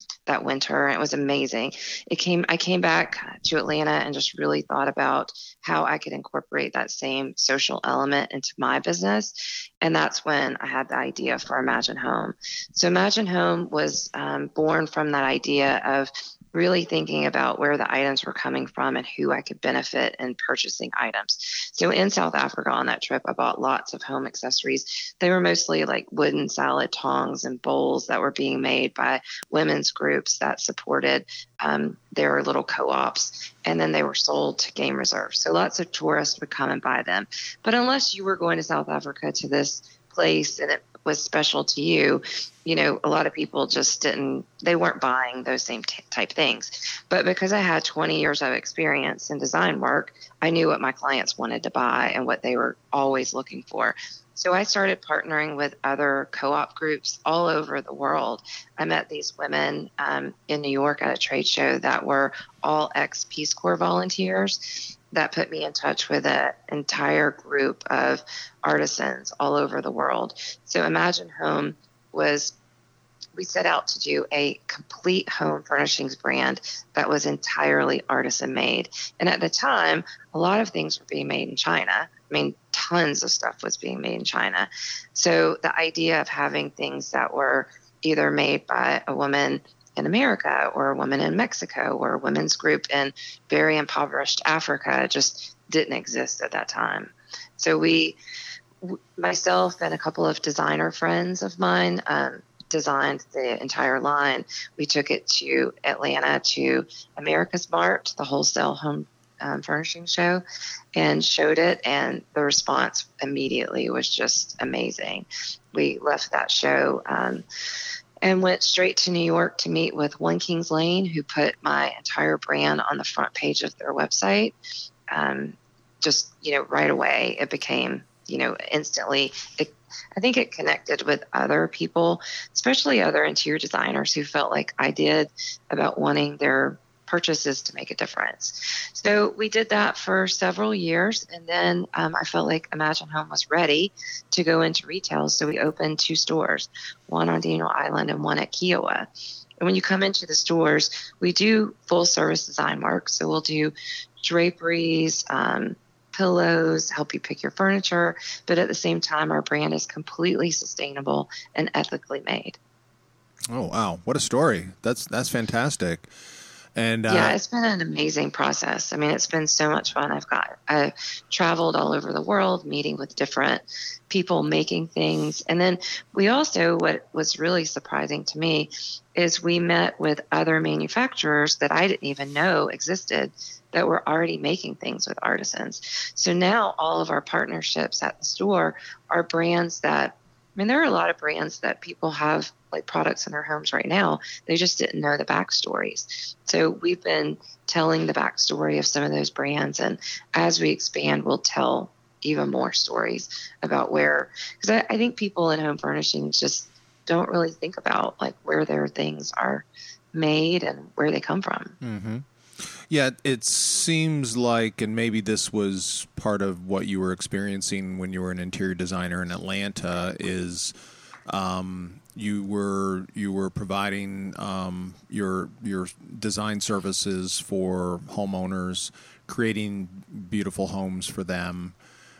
that winter, and it was amazing. It came, I came back to Atlanta and just really thought about how I could incorporate that same social element into my business. And that's when I had the idea for Imagine Home. So Imagine Home was um, born from that idea of really thinking about where the items were coming from and who I could benefit in purchasing items. So in South Africa on that trip, I bought lots of home accessories. They were mostly like wooden salad tongs and bowls that were being made by women's groups that supported um, their little co-ops. And then they were sold to game reserves. So lots of tourists would come and buy them. But unless you were going to South Africa to this place and it was special to you, you know, a lot of people just didn't, they weren't buying those same t- type things. But because I had twenty years of experience in design work, I knew what my clients wanted to buy and what they were always looking for. So I started partnering with other co-op groups all over the world. I met these women um, in New York at a trade show that were all ex-Peace Corps volunteers. That put me in touch with an entire group of artisans all over the world. So Imagine Home was, we set out to do a complete home furnishings brand that was entirely artisan made. And at the time, a lot of things were being made in China. I mean, tons of stuff was being made in China. So the idea of having things that were either made by a woman in America or a woman in Mexico or a women's group in very impoverished Africa just didn't exist at that time. So we, myself and a couple of designer friends of mine, um, designed the entire line. We took it to Atlanta to America's Mart, the wholesale home um, furnishing show, and showed it. And the response immediately was just amazing. We left that show um, and went straight to New York to meet with One Kings Lane, who put my entire brand on the front page of their website. Um, just, you know, right away, it became, you know, instantly, it, I think it connected with other people, especially other interior designers who felt like I did about wanting their purchases to make a difference. So we did that for several years. And then um, I felt like Imagine Home was ready to go into retail. So we opened two stores, one on Daniel Island and one at Kiowa. And when you come into the stores, we do full service design work. So we'll do draperies, um, pillows, help you pick your furniture. But at the same time, our brand is completely sustainable and ethically made. Oh, wow. What a story. That's, that's fantastic. And, uh, yeah, it's been an amazing process. I mean, it's been so much fun. I've got, I've traveled all over the world, meeting with different people, making things. And then we also, what was really surprising to me is we met with other manufacturers that I didn't even know existed that were already making things with artisans. So now all of our partnerships at the store are brands that, I mean, there are a lot of brands that people have like products in their homes right now. They just didn't know the backstories. So we've been telling the backstory of some of those brands. And as we expand, we'll tell even more stories about where, because I, I think people in home furnishings just don't really think about like where their things are made and where they come from. Mm-hmm. Yeah, it seems like, and maybe this was part of what you were experiencing when you were an interior designer in Atlanta, is um, you were you were providing um, your your design services for homeowners, creating beautiful homes for them,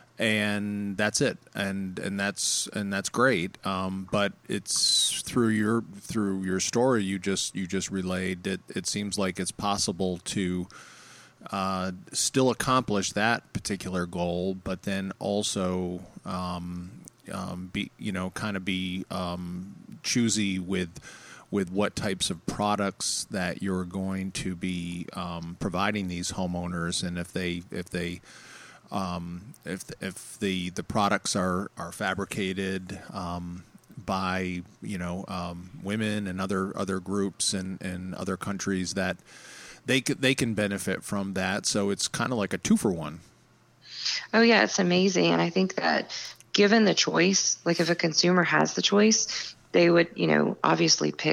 and that's it. And and that's and that's great. Um, but it's through your through your story you just you just relayed that it seems like it's possible to uh, still accomplish that particular goal, but then also um, um, be you know kind of be um, choosy with with what types of products that you're going to be um, providing these homeowners, and if they if they Um, if if the, the products are are fabricated um, by you know um, women and other other groups and, and other countries, that they c- they can benefit from that. So it's kind of like a two for one. Oh yeah, it's amazing, and I think that given the choice, like if a consumer has the choice, they would you know obviously pick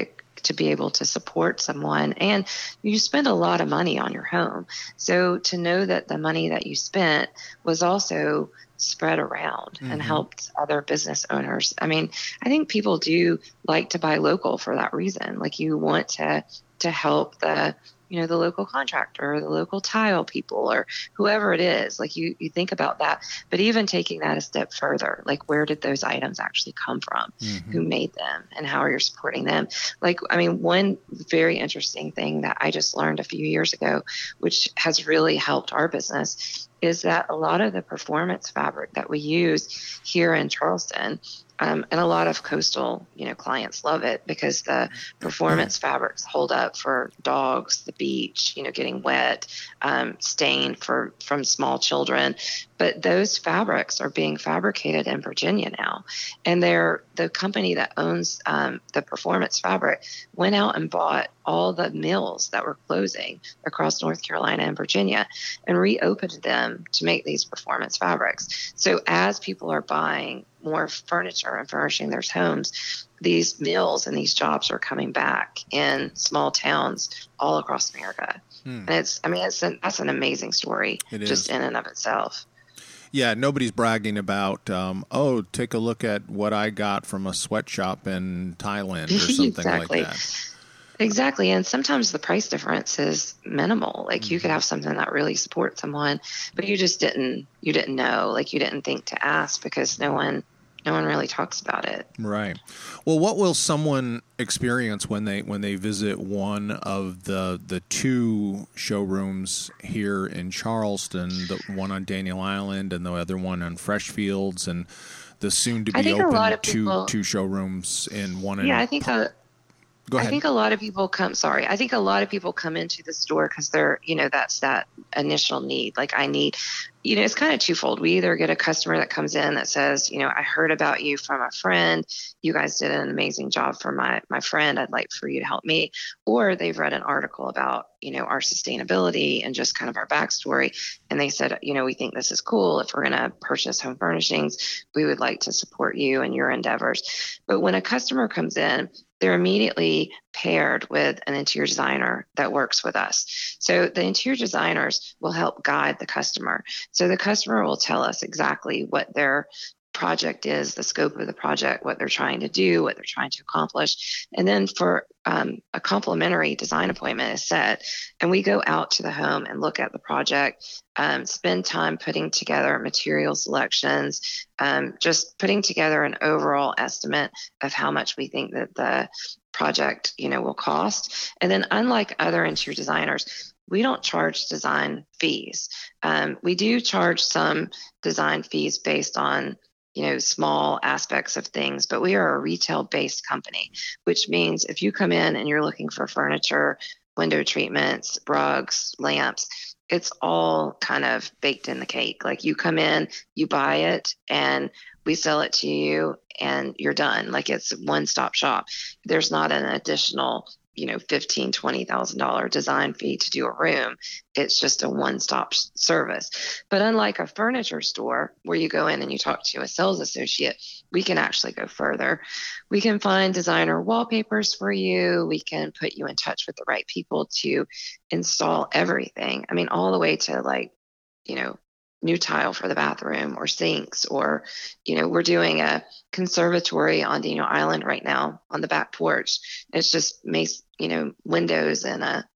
to be able to support someone. And you spend a lot of money on your home. So to know that the money that you spent was also spread around mm-hmm. and helped other business owners. I mean, I think people do like to buy local for that reason. Like you want to to help the you know, the local contractor or the local tile people or whoever it is. Like you, you think about that, but even taking that a step further, like where did those items actually come from? Mm-hmm. Who made them and how are you supporting them? Like, I mean, one very interesting thing that I just learned a few years ago, which has really helped our business, is that a lot of the performance fabric that we use here in Charleston, Um, and a lot of coastal, you know, clients love it because the performance fabrics hold up for dogs, the beach, you know, getting wet, um, stain for from small children. But those fabrics are being fabricated in Virginia now, and they're the company that owns um, the performance fabric went out and bought all the mills that were closing across North Carolina and Virginia and reopened them to make these performance fabrics. So as people are buying more furniture and furnishing their homes, these mills and these jobs are coming back in small towns all across America. Hmm. And it's, I mean, it's an, that's an amazing story it just is. in and of itself. Yeah, nobody's bragging about, um, oh, take a look at what I got from a sweatshop in Thailand or something exactly. like that. Exactly. And sometimes the price difference is minimal. Like mm-hmm. you could have something that really supports someone, but you just didn't, you didn't know, like you didn't think to ask because no one, no one really talks about it. Right. Well, what will someone experience when they, when they visit one of the, the two showrooms here in Charleston, the one on Daniel Island and the other one on Freshfields, and the soon to be open two, two showrooms in one? Yeah, in I think a, Go ahead. I think a lot of people come, sorry, I think a lot of people come into the store because they're, you know, that's that initial need. Like I need, you know, it's kind of twofold. We either get a customer that comes in that says, you know, I heard about you from a friend. You guys did an amazing job for my, my friend. I'd like for you to help me. Or they've read an article about, you know, our sustainability and just kind of our backstory. And they said, you know, we think this is cool. If we're going to purchase home furnishings, we would like to support you and your endeavors. But when a customer comes in, they're immediately paired with an interior designer that works with us. So the interior designers will help guide the customer. So the customer will tell us exactly what their project is, the scope of the project, what they're trying to do, what they're trying to accomplish. And then for um, a complimentary design appointment is set, and we go out to the home and look at the project, um, spend time putting together material selections, um, just putting together an overall estimate of how much we think that the project, you know, will cost. And then unlike other interior designers, we don't charge design fees. Um, we do charge some design fees based on, you know, small aspects of things, but we are a retail-based company, which means if you come in and you're looking for furniture, window treatments, rugs, lamps, it's all kind of baked in the cake. Like you come in, you buy it, and we sell it to you, and you're done. Like it's one-stop shop. There's not an additional, you know, fifteen thousand dollars, twenty thousand dollars design fee to do a room. It's just a one-stop service. But unlike a furniture store where you go in and you talk to a sales associate, we can actually go further. We can find designer wallpapers for you. We can put you in touch with the right people to install everything. I mean, all the way to like, you know, new tile for the bathroom or sinks, or, you know, we're doing a conservatory on Daniel Island right now on the back porch. It's just, you know, windows and a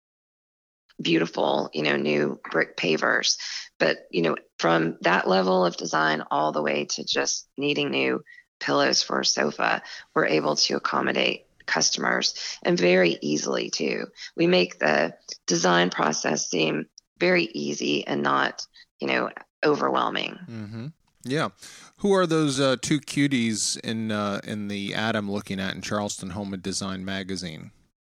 beautiful, you know, new brick pavers. But, you know, from that level of design all the way to just needing new pillows for a sofa, we're able to accommodate customers, and very easily too. We make the design process seem very easy and not, you know, overwhelming. Mm-hmm. Yeah. Who are those uh, two cuties in uh, in the ad I'm looking at in Charleston Home and Design magazine?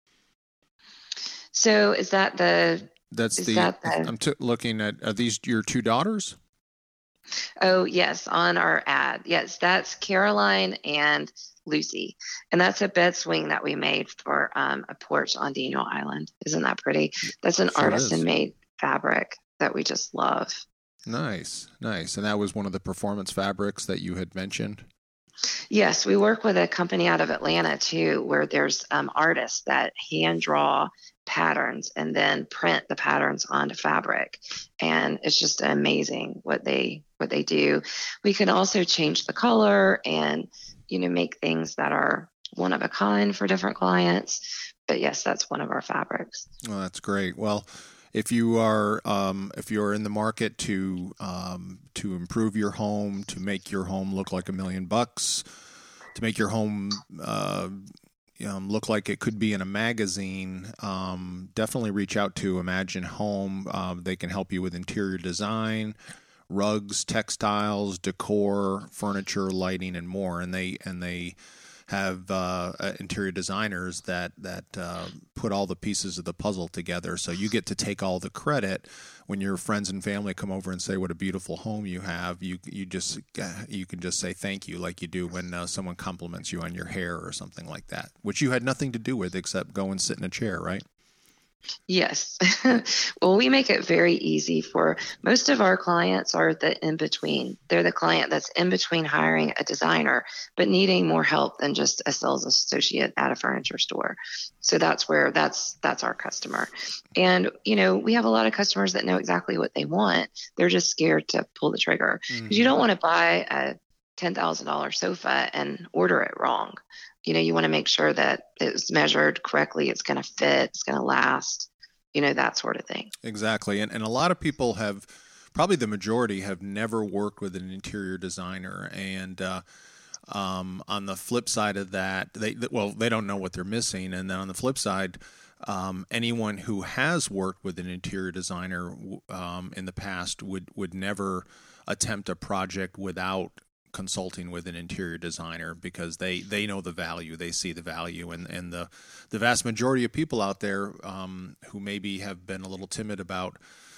So is that the? That's the, that the. I'm t- looking at. Are these your two daughters? Oh yes, on our ad. Yes, that's Caroline and Lucy, and that's a bed swing that we made for um, a porch on Daniel Island. Isn't that pretty? That's an sure artisan-made fabric that we just love. Nice, nice. And that was one of the performance fabrics that you had mentioned? Yes, we work with a company out of Atlanta too, where there's um, artists that hand draw patterns and then print the patterns onto fabric, and it's just amazing what they what they do. We can also change the color and you know make things that are one of a kind for different clients. But yes, that's one of our fabrics. Well, that's great. Well, if you are um, if you're in the market to um, to improve your home, to make your home look like a million bucks, to make your home uh, um, look like it could be in a magazine, um, definitely reach out to Imagine Home. Um, they can help you with interior design, rugs, textiles, decor, furniture, lighting, and more. And they and they have uh, interior designers that that uh, put all the pieces of the puzzle together. So you get to take all the credit when your friends and family come over and say what a beautiful home you have. You you just you can just say thank you like you do when uh, someone compliments you on your hair or something like that, which you had nothing to do with except go and sit in a chair, right? Yes. Well, we make it very easy for most of our clients are the in-between. They're the client that's in between hiring a designer, but needing more help than just a sales associate at a furniture store. So that's where that's, that's our customer. And, you know, we have a lot of customers that know exactly what they want. They're just scared to pull the trigger because mm-hmm. you don't want to buy a ten thousand dollars sofa and order it wrong. You know, you want to make sure that it's measured correctly, it's going to fit, it's going to last, you know, that sort of thing. Exactly. And and a lot of people have, probably the majority, have never worked with an interior designer. And uh, um, on the flip side of that, they well, they don't know what they're missing. And then on the flip side, um, anyone who has worked with an interior designer um, in the past would, would never attempt a project without consulting with an interior designer, because they, they know the value, they see the value, and, and the the vast majority of people out there um, who maybe have been a little timid about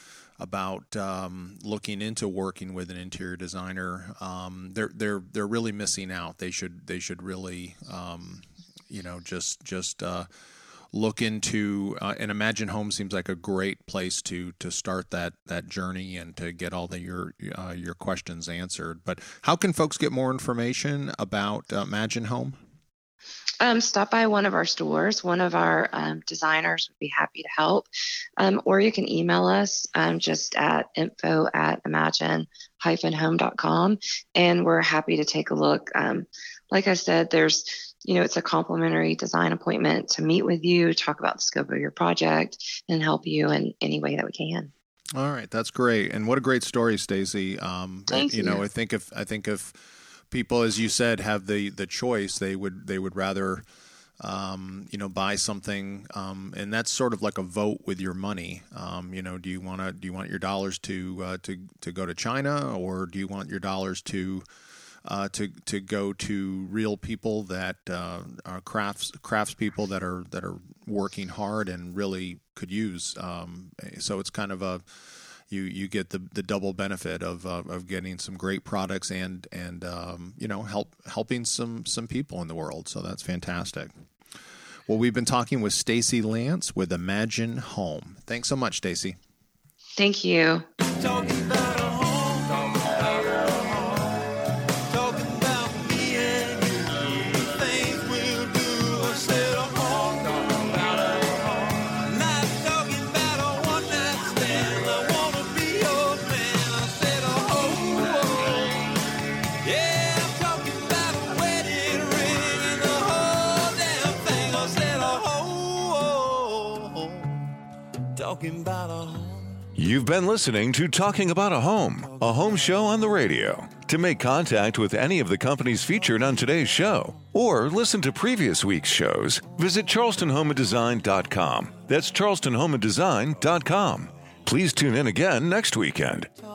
about um, looking into working with an interior designer, um, they're they're they're really missing out. They should they should really um, you know just just uh, look into uh, and Imagine Home seems like a great place to to start that that journey and to get all the your uh, your questions answered. But how can folks get more information about uh, Imagine Home? Um, stop by one of our stores. One of our um, designers would be happy to help. Um, or you can email us um, just at info at imagine dash home dot com, and we're happy to take a look. Um, like I said, there's You know, it's a complimentary design appointment to meet with you, talk about the scope of your project, and help you in any way that we can. All right, that's great, and what a great story, Stacy. Um, Thank you. You know, I think if I think if people, as you said, have the, the choice, they would they would rather, um, you know, buy something, um, and that's sort of like a vote with your money. Um, you know, do you want to do you want your dollars to uh, to to go to China, or do you want your dollars to Uh, to to go to real people that uh, are crafts crafts people that are that are working hard and really could use. Um, so it's kind of a you you get the, the double benefit of uh, of getting some great products and and um, you know help helping some some people in the world. So that's fantastic. Well, we've been talking with Stacy Lance with Imagine Home. Thanks so much, Stacy. Thank you. Talking about a home, talking about a home, talking about me and you, the things we'll do. I said a home, talking about a home, not talking about a one night stand. I wanna be your man. I said a home, yeah, I'm talking about a wedding ring and the whole damn thing. I said a home, talking about a home. You've been listening to Talking About a Home, a home show on the radio. To make contact with any of the companies featured on today's show, or listen to previous week's shows, visit charleston home and design dot com. That's charleston home and design dot com. Please tune in again next weekend.